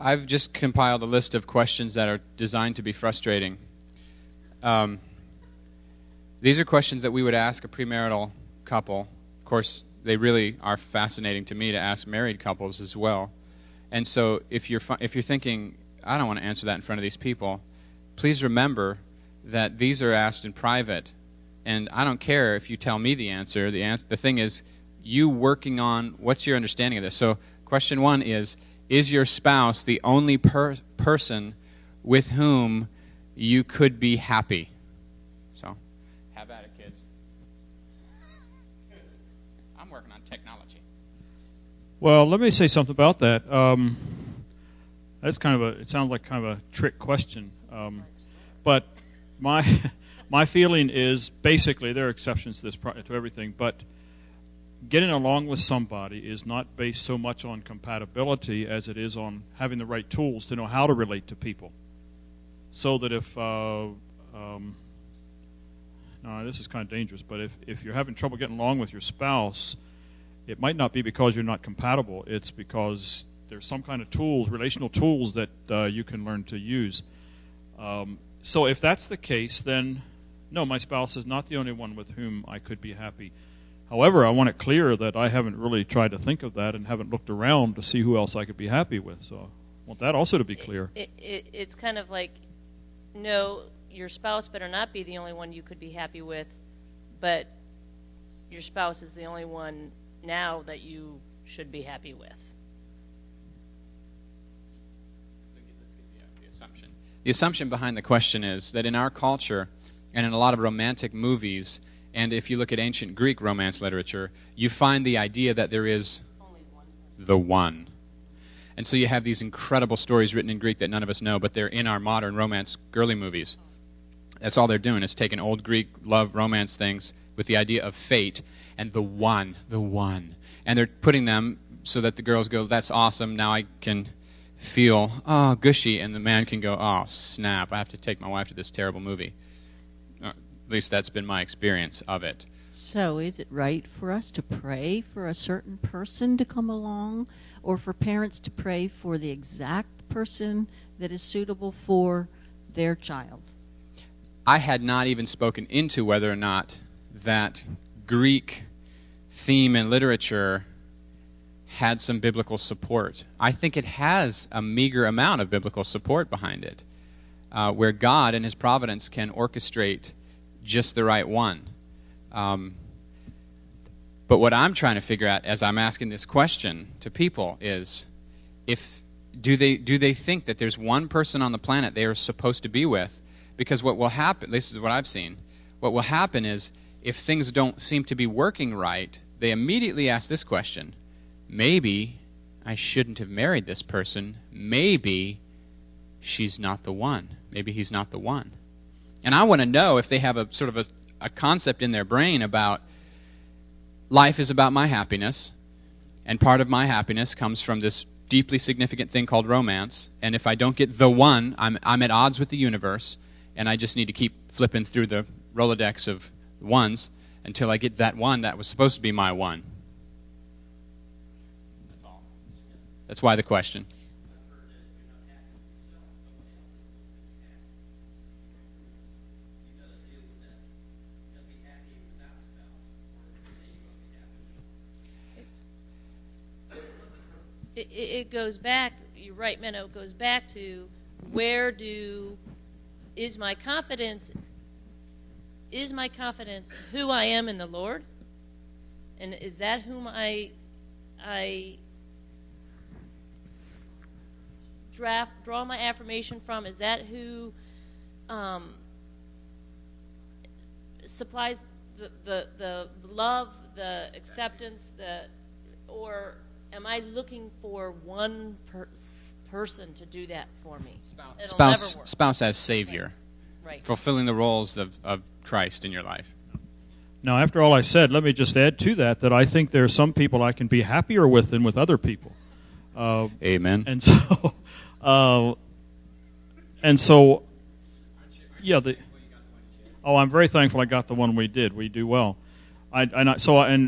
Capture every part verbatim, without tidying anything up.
I've just compiled a list of questions that are designed to be frustrating. Um, these are questions that we would ask a premarital couple. Of course, they really are fascinating to me to ask married couples as well. And so if you're if you're thinking, I don't want to answer that in front of these people, please remember that these are asked in private. And I don't care if you tell me the answer. The answer, the thing is, you working on what's your understanding of this. So question one is, is your spouse the only per- person with whom you could be happy? So, have at it, kids. I'm working on technology. Well, let me say something about that. Um, that's kind of a, it sounds like kind of a trick question. Um, but my my feeling is, basically, there are exceptions to this, to everything, but getting along with somebody is not based so much on compatibility as it is on having the right tools to know how to relate to people. So that if, uh, um, no, this is kind of dangerous, but if, if you're having trouble getting along with your spouse, it might not be because you're not compatible. It's because there's some kind of tools, relational tools that uh, you can learn to use. Um, so if that's the case, then no, my spouse is not the only one with whom I could be happy. However, I want it clear that I haven't really tried to think of that and haven't looked around to see who else I could be happy with. So I want that also to be clear. It, it, it's kind of like, no, your spouse better not be the only one you could be happy with, but your spouse is the only one now that you should be happy with. Let's get the assumption. The assumption behind the question is that in our culture and in a lot of romantic movies, and if you look at ancient Greek romance literature, you find the idea that there is Only one. the one. And so you have these incredible stories written in Greek that none of us know, but they're in our modern romance girly movies. That's all they're doing is taking old Greek love romance things with the idea of fate and the one, the one. And they're putting them so that the girls go, that's awesome, now I can feel, oh, gushy, and the man can go, oh, snap, I have to take my wife to this terrible movie. At least that's been my experience of it. So is it right for us to pray for a certain person to come along, or for parents to pray for the exact person that is suitable for their child? I had not even spoken into whether or not that Greek theme in literature had some biblical support. I think it has a meager amount of biblical support behind it, uh, where God in His providence can orchestrate just the right one. Um, but what I'm trying to figure out as I'm asking this question to people is, if do they do they think that there's one person on the planet they are supposed to be with? Because what will happen, this is what I've seen, what will happen is if things don't seem to be working right, they immediately ask this question, maybe I shouldn't have married this person, maybe she's not the one, maybe he's not the one. And I want to know if they have a sort of a, a concept in their brain about life is about my happiness, and part of my happiness comes from this deeply significant thing called romance, and if I don't get the one, I'm, I'm at odds with the universe, and I just need to keep flipping through the Rolodex of ones until I get that one that was supposed to be my one. That's all. That's why the question. It, it goes back, you're right, Menno, it goes back to where do, is my confidence, is my confidence who I am in the Lord? And is that whom I, I draft, draw my affirmation from? Is that who um, supplies the, the, the love, the acceptance, the, or am I looking for one per- person to do that for me? Spouse, spouse, spouse as Savior, right. Right. Fulfilling the roles of, of Christ in your life. Now, after all I said, let me just add to that that I think there are some people I can be happier with than with other people. Uh, Amen. And so, uh, and so, yeah. The, oh, I'm very thankful I got the one we did. We do well. I, and I, so and and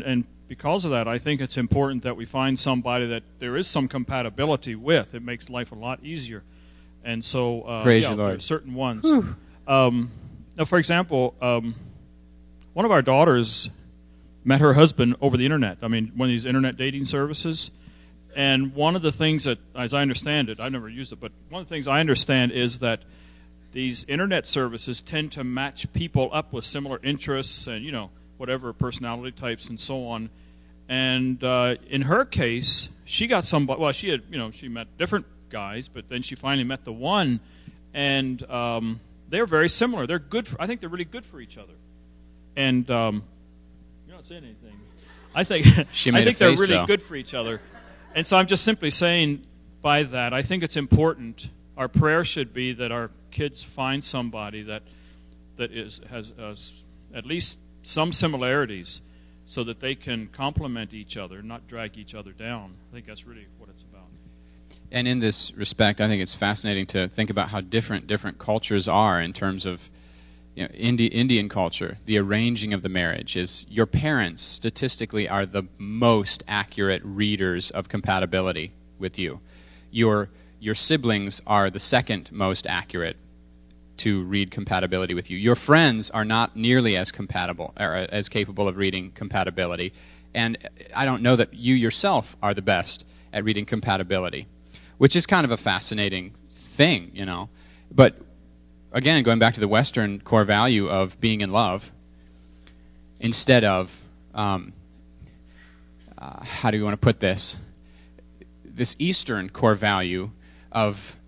because of that, I think it's important that we find somebody that there is some compatibility with. It makes life a lot easier. And so, uh, Praise yeah, the Lord. there are certain ones. Um, now, for example, um, one of our daughters met her husband over the internet. I mean, one of these internet dating services. And one of the things that, as I understand it, I've never used it, but one of the things I understand is that these internet services tend to match people up with similar interests and, you know, whatever personality types and so on. And uh, in her case, she got somebody, well, she had, you know, she met different guys, but then she finally met the one, and um, they're very similar. They're good for, I think they're really good for each other. And um, you're not saying anything. I think, She made I think a they're face, really though. good for each other. And so I'm just simply saying by that, I think it's important. Our prayer should be that our kids find somebody that that is has uh, at least some similarities so that they can complement each other, not drag each other down. I think that's really what it's about. And in this respect, I think it's fascinating to think about how different different cultures are in terms of, you know, Indi- Indian culture. The arranging of the marriage is your parents statistically are the most accurate readers of compatibility with you. Your your siblings are the second most accurate to read compatibility with you. Your friends are not nearly as compatible or as capable of reading compatibility. And I don't know that you yourself are the best at reading compatibility, which is kind of a fascinating thing, you know. But again, going back to the Western core value of being in love, instead of, um, uh, how do you want to put this? This Eastern core value of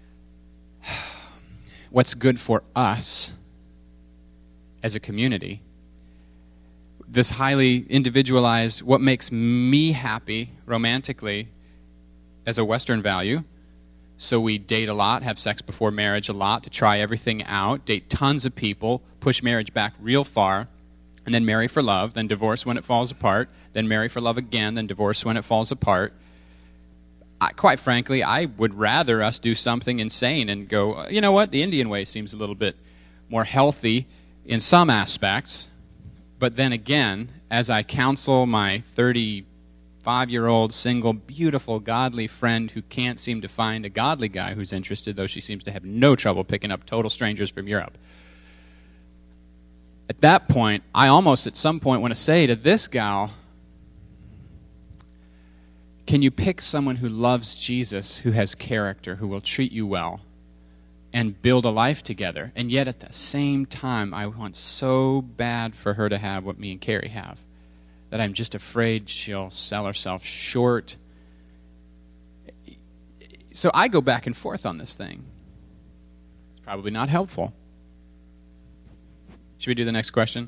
what's good for us as a community. This highly individualized, what makes me happy romantically as a Western value. So we date a lot, have sex before marriage a lot to try everything out, date tons of people, push marriage back real far, and then marry for love, then divorce when it falls apart, then marry for love again, then divorce when it falls apart. I, quite frankly, I would rather us do something insane and go, you know what, the Indian way seems a little bit more healthy in some aspects. But then again, as I counsel my thirty-five-year-old, single, beautiful, godly friend who can't seem to find a godly guy who's interested, though she seems to have no trouble picking up total strangers from Europe. At that point, I almost at some point want to say to this gal, can you pick someone who loves Jesus, who has character, who will treat you well, and build a life together? And yet at the same time, I want so bad for her to have what me and Carrie have, that I'm just afraid she'll sell herself short. So I go back and forth on this thing. It's probably not helpful. Should we do the next question?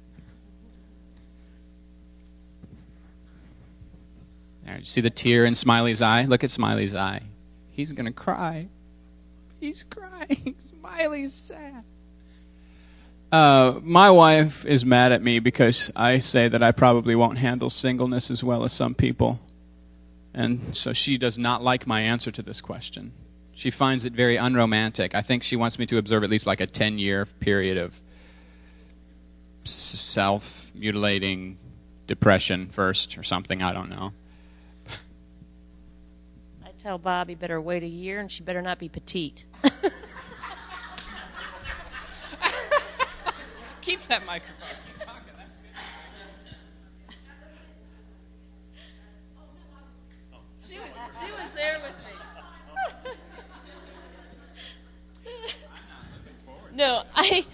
There, you see the tear in Smiley's eye? Look at Smiley's eye. He's going to cry. He's crying. Smiley's sad. Uh, my wife is mad at me because I say that I probably won't handle singleness as well as some people. And so she does not like my answer to this question. She finds it very unromantic. I think she wants me to observe at least like a ten-year period of self-mutilating depression first or something. I don't know. I tell Bobby better wait a year and she better not be petite. Keep that microphone in your pocket. That's good. She was, she was there with me. No, I,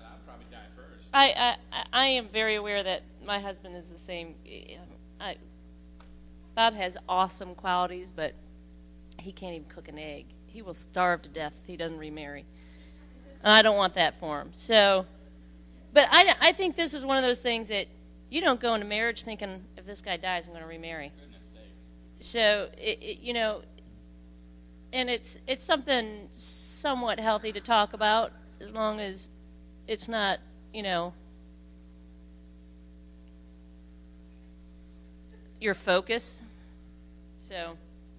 I, I, I am very aware that my husband is the same. I, Bob has awesome qualities, but he can't even cook an egg. He will starve to death if he doesn't remarry. And I don't want that for him. So, but I, I think this is one of those things that you don't go into marriage thinking, if this guy dies, I'm going to remarry. So, it, it, you know, and it's it's something somewhat healthy to talk about, as long as it's not, you know, your focus. So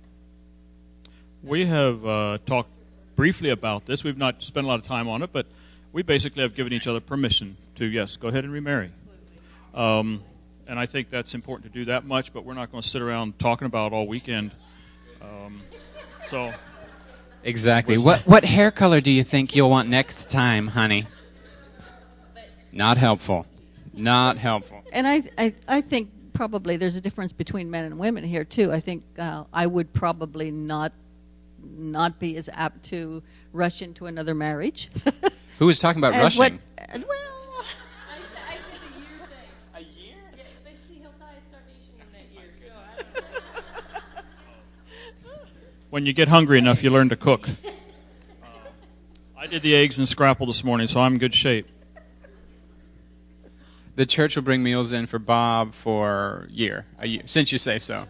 We have uh, talked briefly about this. We've not spent a lot of time on it, but we basically have given each other permission to, yes, go ahead and remarry. Um, and I think that's important to do that much, but we're not going to sit around talking about it all weekend. Um, so, exactly. What what hair color do you think you'll want next time, honey? Not helpful. Not helpful. And I, I, I think probably there's a difference between men and women here too. I think uh, I would probably not not be as apt to rush into another marriage. Who was talking about As rushing? What, uh, well, I, said, I did a year thing. A year? Yeah, but see, he'll die of starvation in that year. So I don't know. when you get hungry enough, you learn to cook. Uh, I did the eggs and scrapple this morning, so I'm in good shape. The church will bring meals in for Bob for year, a year, since you say so.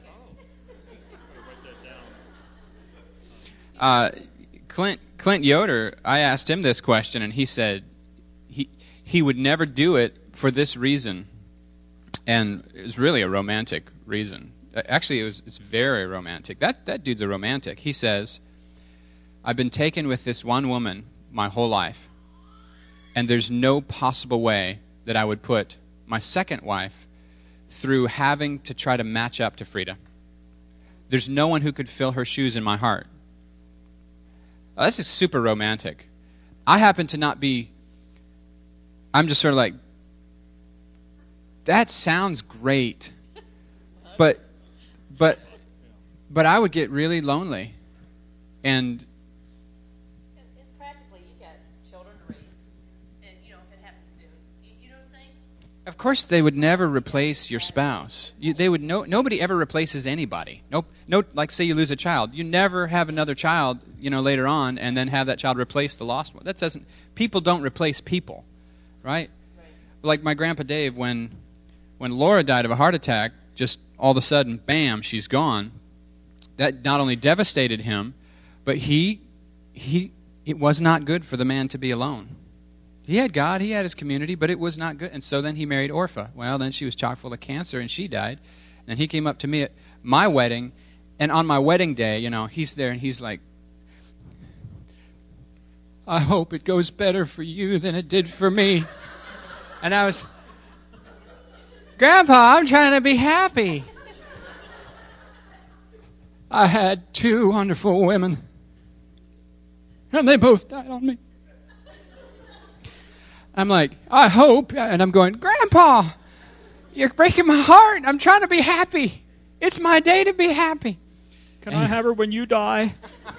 Uh, Clint Clint Yoder, I asked him this question, and he said he he would never do it for this reason, and it was really a romantic reason. Actually, it was it's very romantic. That that dude's a romantic. He says, "I've been taken with this one woman my whole life, and there's no possible way that I would put my second wife through having to try to match up to Frida. There's no one who could fill her shoes in my heart." Oh, this is super romantic. I happen to not be, I'm just sort of like, that sounds great, but, but, but I would get really lonely. And And, and practically, you got children to raise, and you know if it happens soon, you, you know what I'm saying? of course, they would never replace your spouse. You, they would no, nobody ever replaces anybody. Nope. No, like say you lose a child, you never have another child, you know, later on, and then have that child replace the lost one. That doesn't. People don't replace people, right? Right. Like my grandpa Dave, when when Laura died of a heart attack, just all of a sudden, bam, she's gone. That not only devastated him, but he he it was not good for the man to be alone. He had God, he had his community, but it was not good. And so then he married Orpha. Well, then she was chock full of cancer, and she died. And he came up to me at my wedding, and on my wedding day, you know, he's there, and he's like, "I hope it goes better for you than it did for me." And I was, "Grandpa, I'm trying to be happy. I had two wonderful women, and they both died on me." I'm like, "I hope," and I'm going, "Grandpa, you're breaking my heart. I'm trying to be happy. It's my day to be happy." Can I have her when you die?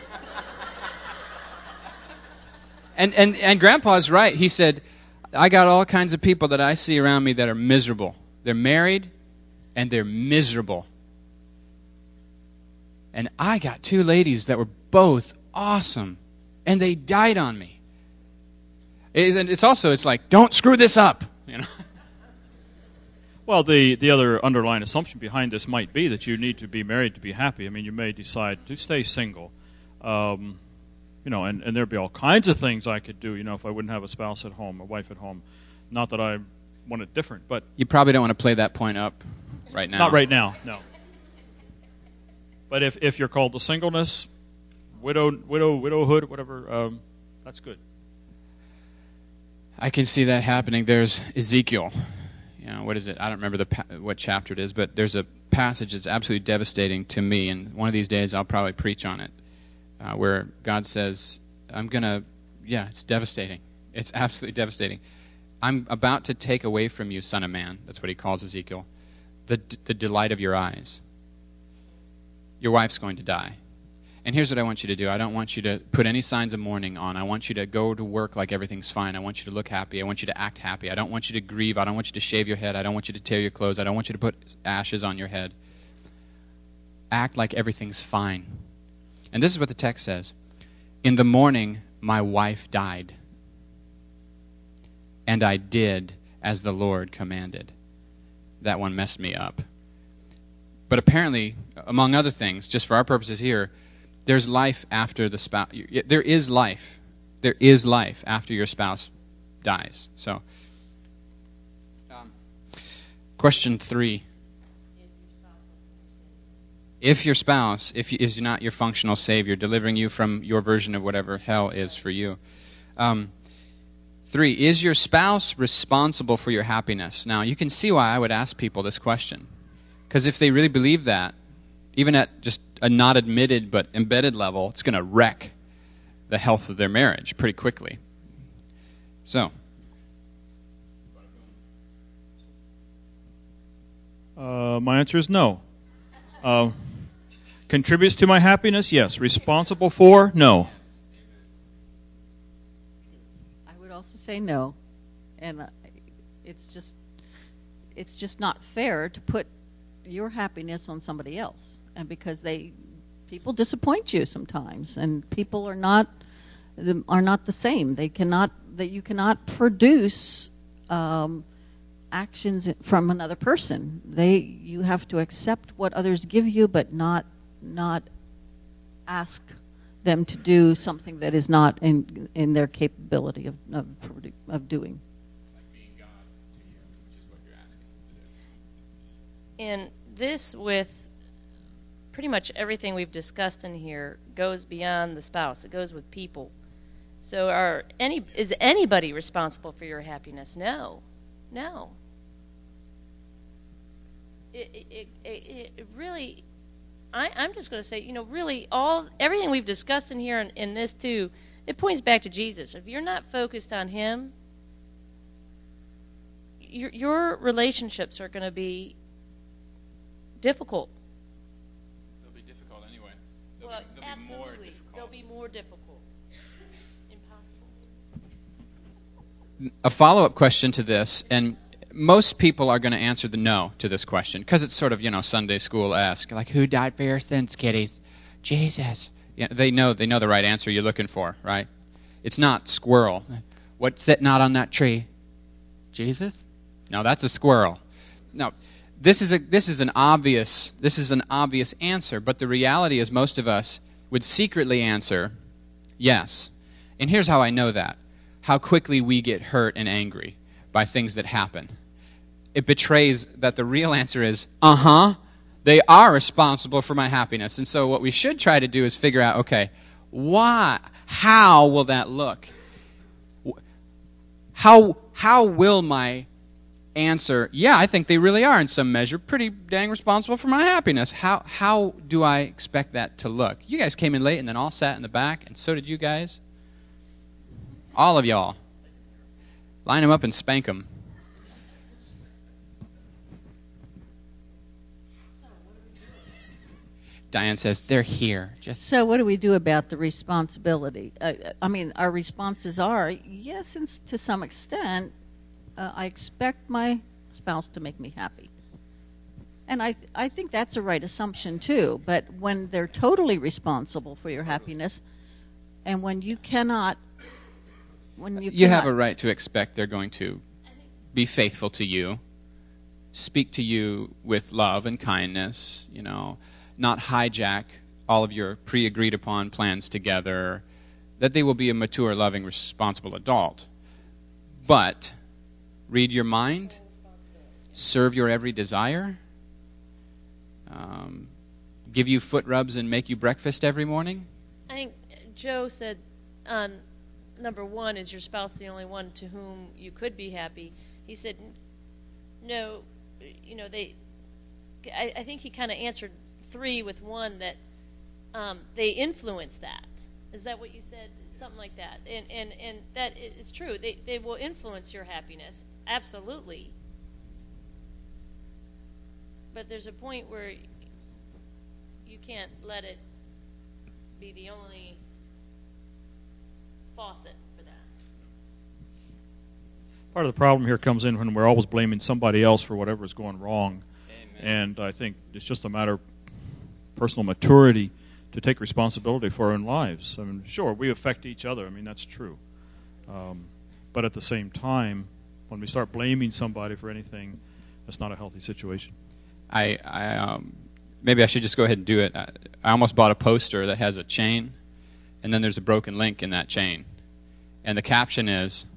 And, and, and Grandpa's right. He said, "I got all kinds of people that I see around me that are miserable. They're married, and they're miserable. And I got two ladies that were both awesome, and they died on me." It's, and it's also, it's like, don't screw this up, you know. Well, the, the other underlying assumption behind this might be that you need to be married to be happy. I mean, you may decide to stay single. Um, you know, and, and there'd be all kinds of things I could do, you know, if I wouldn't have a spouse at home, a wife at home. Not that I want it different, but... You probably don't want to play that point up right now. Not right now, no. But if, if you're called to singleness, widow, widow, widowhood, whatever, um, that's good. I can see that happening. There's Ezekiel. You know, what is it? I don't remember the pa- what chapter it is, but there's a passage that's absolutely devastating to me, and one of these days I'll probably preach on it, uh, where God says, I'm going to, yeah, it's devastating. It's absolutely devastating. I'm about to take away from you, son of man, that's what he calls Ezekiel, the the delight of your eyes. Your wife's going to die. And here's what I want you to do. I don't want you to put any signs of mourning on. I want you to go to work like everything's fine. I want you to look happy. I want you to act happy. I don't want you to grieve. I don't want you to shave your head. I don't want you to tear your clothes. I don't want you to put ashes on your head. Act like everything's fine. And this is what the text says. In the morning, my wife died, and I did as the Lord commanded. That one messed me up. But apparently, among other things, just for our purposes here, there's life after the spouse. There is life. There is life after your spouse dies. So, um, question three. If your spouse, if you, is not your functional Savior, delivering you from your version of whatever hell is for you, um, Three, is your spouse responsible for your happiness? Now, you can see why I would ask people this question. Because if they really believe that, even at just a not admitted but embedded level, it's going to wreck the health of their marriage pretty quickly. So, uh, my answer is no. Uh, contributes to my happiness? Yes. Responsible for? No. I would also say no, and uh, it's just it's just not fair to put your happiness on somebody else, and because they people disappoint you sometimes, and people are not are not the same. They cannot that you cannot produce um, actions from another person. They you have to accept what others give you, but not not ask them to do something that is not in in their capability of of, of doing. like being God to you, which is what you're asking to do. And this, with pretty much everything we've discussed in here, goes beyond the spouse. It goes with people. So are any is anybody responsible for your happiness? No. No. It, it, it, it really, I, I'm just going to say, you know, really, all everything we've discussed in here and in this too, it points back to Jesus. If you're not focused on Him, your, your relationships are going to be difficult. They'll be difficult anyway. They'll Well, be, they'll absolutely. be more difficult. They'll be more difficult. Impossible. A follow-up question to this, and most people are going to answer the no to this question because it's sort of, you know, Sunday school-esque. Like, who died for your sins, kiddies? Jesus. Yeah, they know they know the right answer you're looking for, right? It's not squirrel. What's sitting out on that tree? Jesus? No, that's a squirrel. No, this is a this is an obvious this is an obvious answer, but the reality is most of us would secretly answer yes. And here's how I know that. How quickly we get hurt and angry by things that happen. It betrays that the real answer is, uh-huh, they are responsible for my happiness. And so what we should try to do is figure out, okay, why, how will that look? How, how will my answer, yeah, I think they really are in some measure pretty dang responsible for my happiness. How, how do I expect that to look? You guys came in late and then all sat in the back, and so did you guys. All of y'all. Line them up and spank them. Diane says, they're here. Just So what do we do about the responsibility? Uh, I mean, our responses are, yes, and to some extent, uh, I expect my spouse to make me happy. And I, th- I think that's a right assumption, too. But when they're totally responsible for your happiness, and when you cannot... When you you cannot, have a right to expect they're going to be faithful to you, speak to you with love and kindness, you know, not hijack all of your pre-agreed upon plans together, that they will be a mature, loving, responsible adult. But read your mind, serve your every desire, um, give you foot rubs and make you breakfast every morning. I think Joe said on number one, is your spouse the only one to whom you could be happy? He said, no, you know, they, I, I think he kind of answered three with one that um, they influence that. Is that what you said? Something like that. And and, and that is true. They, they will influence your happiness, absolutely. But there's a point where you can't let it be the only faucet for that. Part of the problem here comes in when we're always blaming somebody else for whatever is going wrong. Amen. And I think it's just a matter of personal maturity to take responsibility for our own lives. I mean, sure, we affect each other. I mean, that's true. Um, but at the same time, when we start blaming somebody for anything, that's not a healthy situation. I, I um, maybe I should just go ahead and do it. I, I almost bought a poster that has a chain, and then there's a broken link in that chain. And the caption is,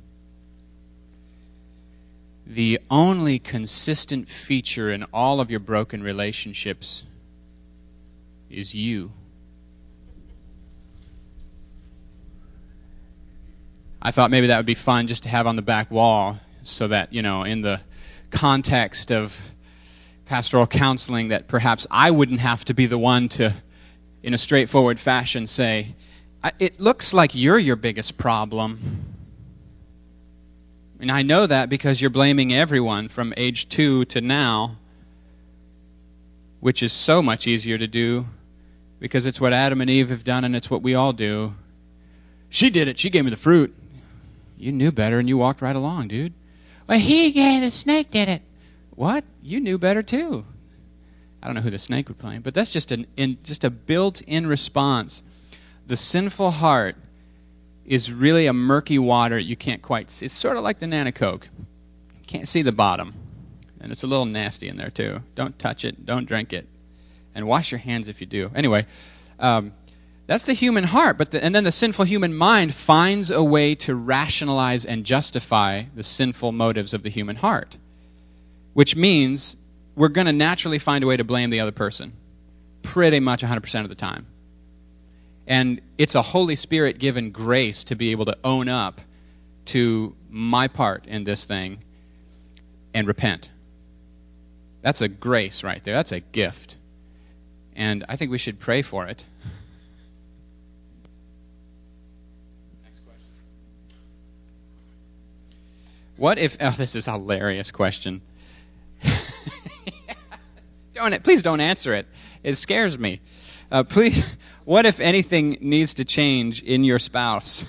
the only consistent feature in all of your broken relationships is you. I thought maybe that would be fun just to have on the back wall so that, you know, in the context of pastoral counseling, that perhaps I wouldn't have to be the one to, in a straightforward fashion, say, it looks like you're your biggest problem. And I know that because you're blaming everyone from age two to now, which is so much easier to do because it's what Adam and Eve have done and it's what we all do. She did it. She gave me the fruit. You knew better and you walked right along, dude. Well, he gave, the snake did it. What? You knew better too. I don't know who the snake would blame, but that's just an in, just a built-in response. The sinful heart is really a murky water you can't quite see. It's sort of like the Nana Coke. You can't see the bottom. And it's a little nasty in there too. Don't touch it. Don't drink it. And wash your hands if you do. Anyway, um, that's the human heart. But the, and then the sinful human mind finds a way to rationalize and justify the sinful motives of the human heart. Which means we're going to naturally find a way to blame the other person. Pretty much one hundred percent of the time. And it's a Holy Spirit-given grace to be able to own up to my part in this thing and repent. That's a grace right there. That's a gift. And I think we should pray for it. Next question. What if... Oh, this is a hilarious question. don't, please don't answer it. It scares me. Uh, please, what if anything needs to change in your spouse?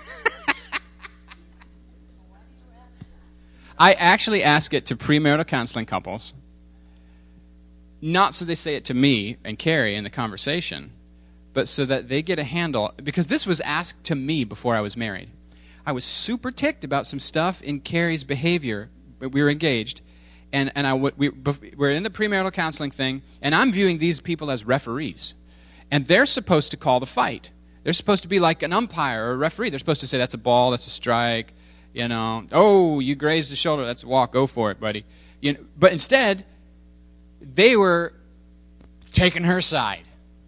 I actually ask it to premarital counseling couples, not so they say it to me and Carrie in the conversation, but so that they get a handle, because this was asked to me before I was married. I was super ticked about some stuff in Carrie's behavior. We were engaged, and, and I, we, we're in the premarital counseling thing, and I'm viewing these people as referees. And they're supposed to call the fight. They're supposed to be like an umpire or a referee. They're supposed to say, that's a ball, that's a strike, you know. Oh, you grazed the shoulder, that's a walk, go for it, buddy. You know, but instead, they were taking her side.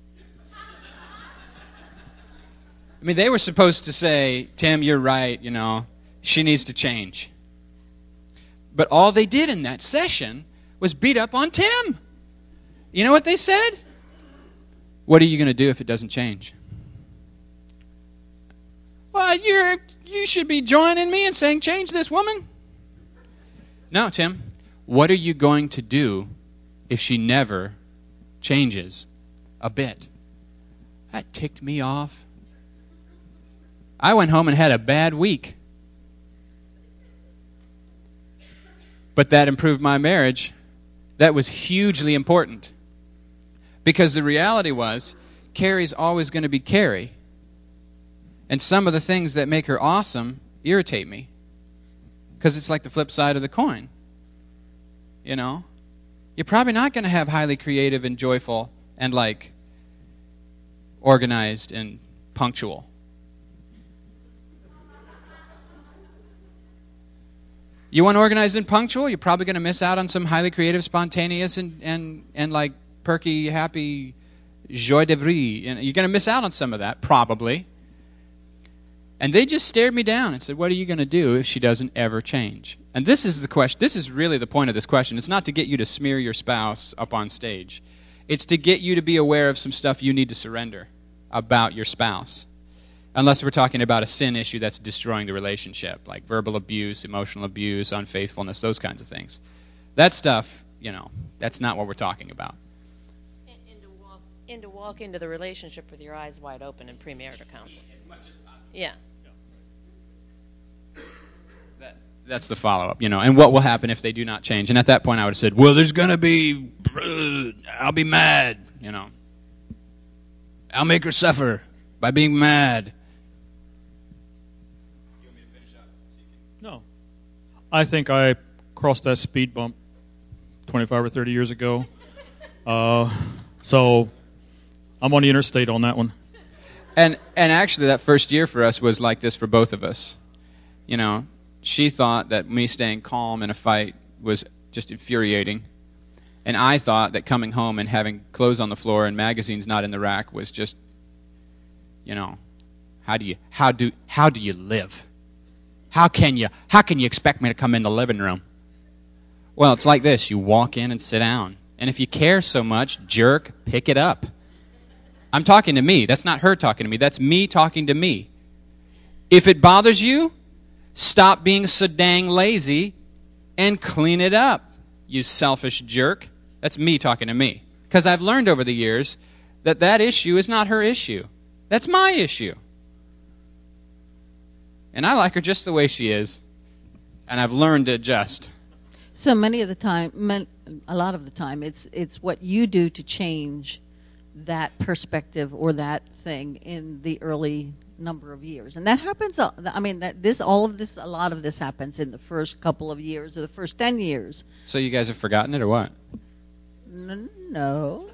I mean, they were supposed to say, Tim, you're right, you know, she needs to change. But all they did in that session was beat up on Tim. You know what they said? What are you going to do if it doesn't change? Well, you're, you should be joining me and saying, change this woman. No, Tim. What are you going to do if she never changes a bit? That ticked me off. I went home and had a bad week. But that improved my marriage. That was hugely important. Because the reality was, Carrie's always going to be Carrie. And some of the things that make her awesome irritate me. Because it's like the flip side of the coin. You know? You're probably not going to have highly creative and joyful and like organized and punctual. You want organized and punctual? You're probably going to miss out on some highly creative, spontaneous, and, and, and like perky, happy joie de vivre. You're going to miss out on some of that, probably. And they just stared me down and said, what are you going to do if she doesn't ever change? And this is the question. This is really the point of this question. It's not to get you to smear your spouse up on stage. It's to get you to be aware of some stuff you need to surrender about your spouse. Unless we're talking about a sin issue that's destroying the relationship, like verbal abuse, emotional abuse, unfaithfulness, those kinds of things. That stuff, you know, that's not what we're talking about. And, and, to, walk, and to walk into the relationship with your eyes wide open in premarital counseling. As much as possible. Yeah. That, that's the follow-up, you know, and what will happen if they do not change? And at that point I would have said, well, there's going to be, uh, I'll be mad, you know. I'll make her suffer by being mad. No. I think I crossed that speed bump twenty-five or thirty years ago. Uh, so I'm on the interstate on that one. And and actually that first year for us was like this for both of us. You know, she thought that me staying calm in a fight was just infuriating. And I thought that coming home and having clothes on the floor and magazines not in the rack was just, you know, how do you how do how do you live? How can you, how can you expect me to come in the living room? Well, it's like this. You walk in and sit down. And if you care so much, jerk, pick it up. I'm talking to me. That's not her talking to me. That's me talking to me. If it bothers you, stop being so dang lazy and clean it up, you selfish jerk. That's me talking to me. Because I've learned over the years that that issue is not her issue. That's my issue. And I like her just the way she is. And I've learned to adjust. So many of the time, man, a lot of the time, it's it's what you do to change that perspective or that thing in the early number of years, and that happens. I mean, that this, all of this, a lot of this happens in the first couple of years or the first ten years. So you guys have forgotten it, or what? N- No,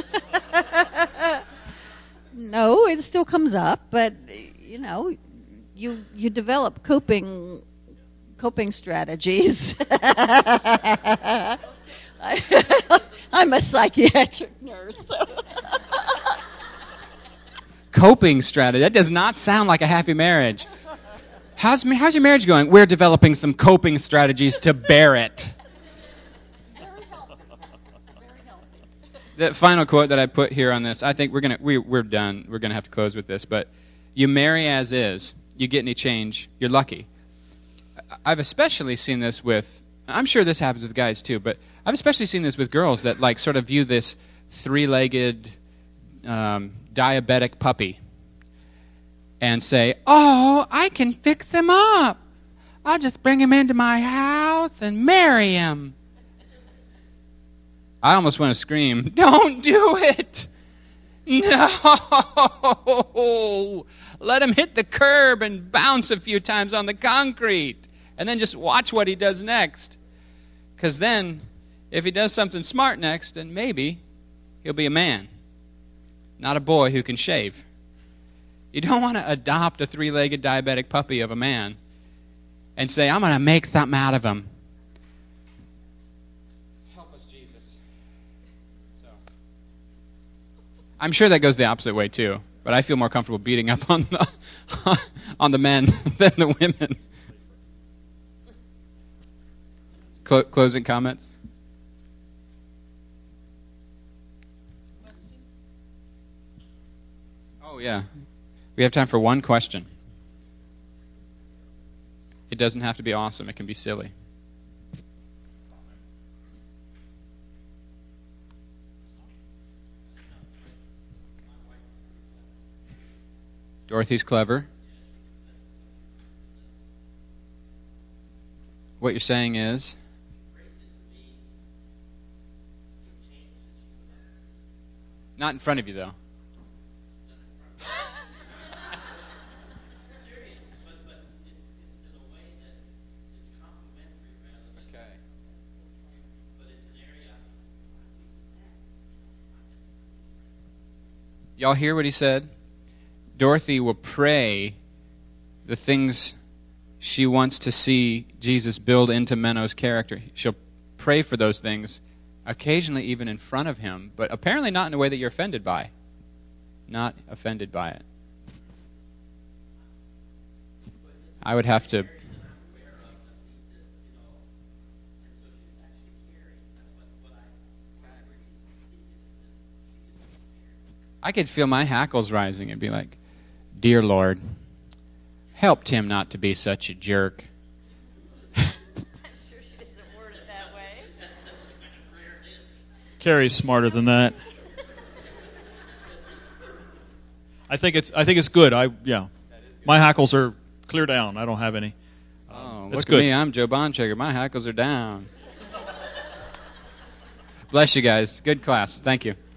no, it still comes up, but you know, you you develop coping. Coping strategies. I, I'm a psychiatric nurse. So. Coping strategy. That does not sound like a happy marriage. How's, how's your marriage going? We're developing some coping strategies to bear it. Very healthy. Very healthy. The final quote that I put here on this, I think we're gonna we, we're done. We're gonna have to close with this. But you marry as is. You get any change, you're lucky. I've especially seen this with, I'm sure this happens with guys too, but I've especially seen this with girls that like sort of view this three-legged um, diabetic puppy and say, oh, I can fix him up. I'll just bring him into my house and marry him. I almost want to scream, don't do it. No. Let him hit the curb and bounce a few times on the concrete. And then just watch what he does next. Because then, if he does something smart next, then maybe he'll be a man, not a boy who can shave. You don't want to adopt a three-legged diabetic puppy of a man and say, I'm going to make something out of him. Help us, Jesus. So, I'm sure that goes the opposite way, too. But I feel more comfortable beating up on the, on the men than the women. Cl- closing comments? Oh, yeah. We have time for one question. It doesn't have to be awesome. It can be silly. Dorothy's clever. What you're saying is? Not in front of you, though. Okay. Y'all hear what he said? Dorothy will pray the things she wants to see Jesus build into Menno's character. She'll pray for those things, occasionally even in front of him, but apparently not in a way that you're offended by. Not offended by it. I would have to... I could feel my hackles rising and be like, Dear Lord, help Tim not to be such a jerk. I'm sure she doesn't word it that way. Carrie's smarter than that. I think it's I think it's good. I yeah. My hackles are clear down. I don't have any. Oh, That's look good. at me. I'm Joe Bontrager. My hackles are down. Bless you guys. Good class. Thank you.